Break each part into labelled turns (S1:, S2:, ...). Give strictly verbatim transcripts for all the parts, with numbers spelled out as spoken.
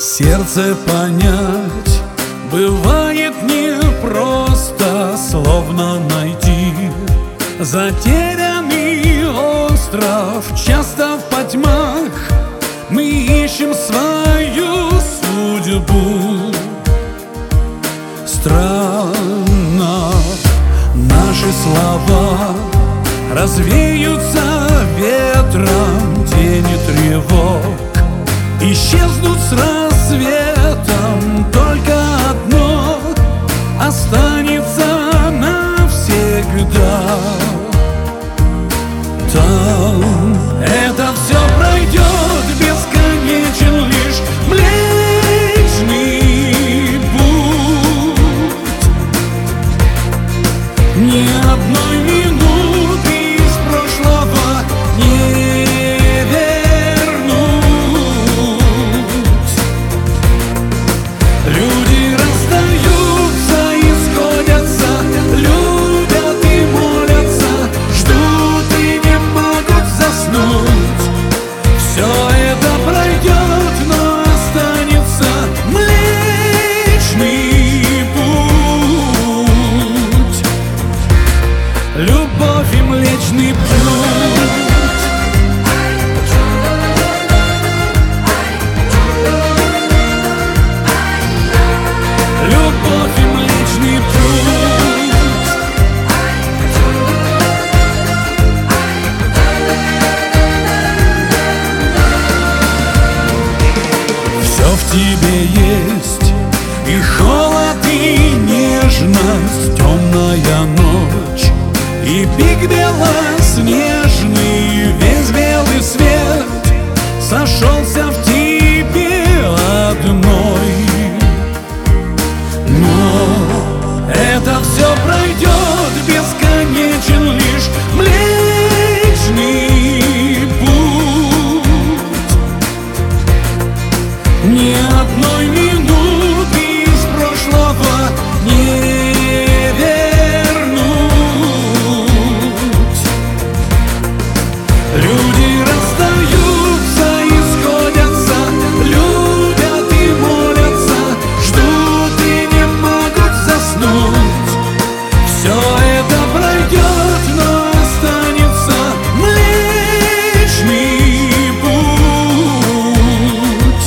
S1: Сердце понять бывает непросто, словно найти затерянный остров. Часто в потьмах мы ищем свою судьбу. Странно, наши слова развеются ветром, тени тревог исчезнут с рассветом. Только одно останется навсегда. Там это все пройдет, бесконечен лишь Млечный Путь. Ни одной минуты из прошлого не вернуть. Люди расстаются и сходятся, любят и молятся, ждут и не могут заснуть. Все это пройдет, но останется Млечный Путь. Любовь и Млечный Путь. Любовь и Млечный Путь. Все в тебе есть, и холод, и нежность, темная ночь, и пик белоснежный. Весь белый свет сошелся в тебе одной. Но это все пройдет, бесконечен лишь Млечный Путь. Ни одной минуты из прошлого не вернуть. Люди расстаются и сходятся, любят и молятся, ждут и не могут заснуть. Все это пройдет, но останется Млечный Путь.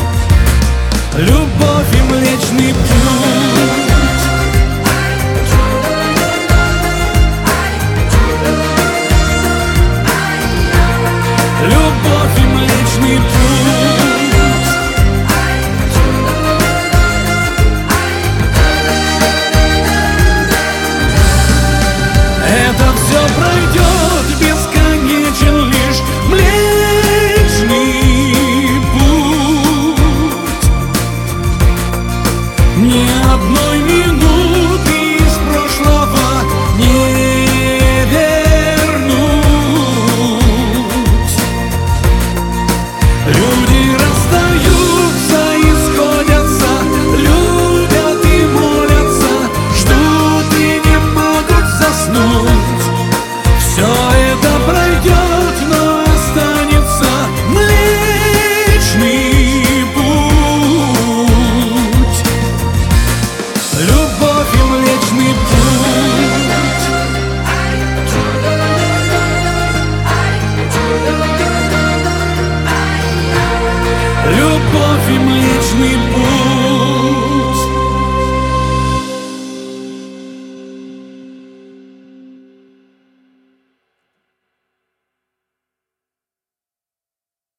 S1: Любовь и Млечный Путь. Любовь и Млечный Путь. Это все пройдет, бесконечен лишь Млечный Путь. Ни одной минуты из прошлого не вернуть. Люди расстаются и сходятся, любят и молятся, ждут и не могут заснуть. Все это пройдет, но останется Млечный Путь. Любовь и Млечный Путь. Любовь и Млечный Путь.